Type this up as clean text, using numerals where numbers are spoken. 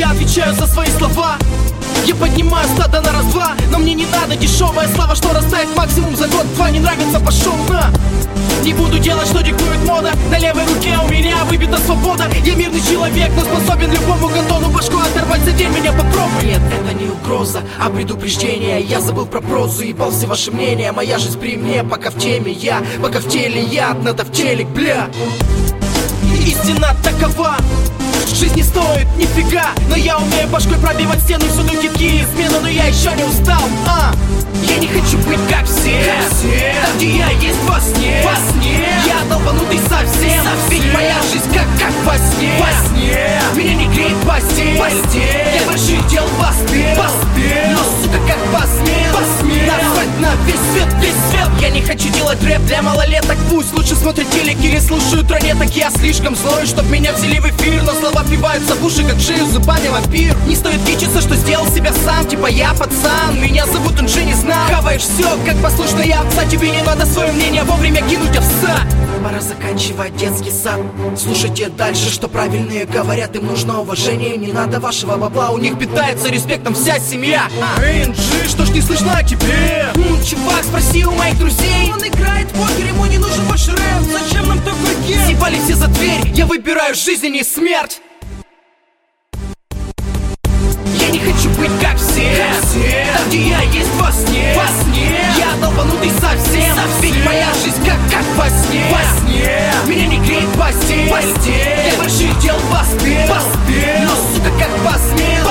Я отвечаю за свои слова. Я поднимаю стадо на раз-два, но мне не надо дешевая слава, что растает максимум за год-два. Не нравится, пошел на. Не буду делать, что диктует мода. На левой руке у меня выбита свобода. Я мирный человек, но способен любому гандону башку оторвать. За день меня попробуй. Нет, это не угроза, а предупреждение. Я забыл про прозу, ебал все ваши мнения. Моя жизнь при мне, пока в теме я, пока в теле я, надо в телек, бля. Истина такова. Жизнь не стоит нифига, но я умею башкой пробивать стену, всюду китки и смену, но я еще не устал. Я не хочу быть как все, там где я есть во сне. Я долбанутый совсем, ведь моя жизнь как во сне. Меня не греет постель. Я больших дел поспел, но сука как посмел назвать на весь свет. Я не хочу делать рэп для малолеток, пусть лучше смотрят телек или слушают ранеток. Я слишком злой, чтоб меня взяли в эфир, но слова впиваются в уши, как шею зубами вампир. Не стоит кичиться, что сделал себя сам, типа я пацан. Меня зовут, он же не знал. Хаваешь все, как послушная овца. Тебе не надо свое мнение вовремя кинуть овса. Пора заканчивать детский сад. Слушайте дальше, что правильные говорят. Им нужно уважение, не надо вашего бабла. У них питается респектом вся семья. Энджи, что ж не слышно о тебе? Чувак, спроси у моих друзей. Он играет в покер, ему не нужен больше рэп. Зачем нам такой гейм? Съебали все за дверь, я выбираю жизнь, а не смерть. Я не хочу быть как все, там где я есть во сне. Я долбанутый совсем, ведь моя жизнь как во сне. Меня не греет постель. Я больших дел поспел, но сука как посмел